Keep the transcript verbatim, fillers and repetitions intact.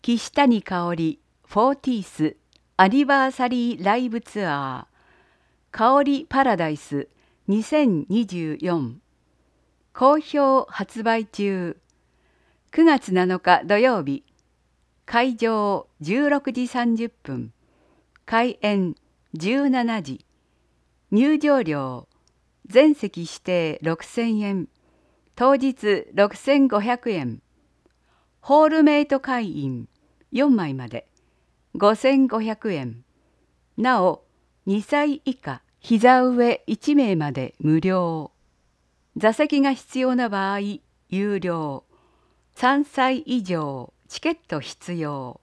岸谷香織フォーティースアニバーサリーライブツアー香りパラダイスにせんにじゅうよん好評発売中。くがつなのか土曜日、会場じゅうろくじさんじゅっぷん、開演じゅうしちじ、入場料全席指定ろくせんえん、当日ろくせんごひゃくえん、ホールメイト会員よんまいまでごせんごひゃくえん、なおにさい以下膝上いちめいまで無料、座席が必要な場合有料、さんさい以上チケット必要。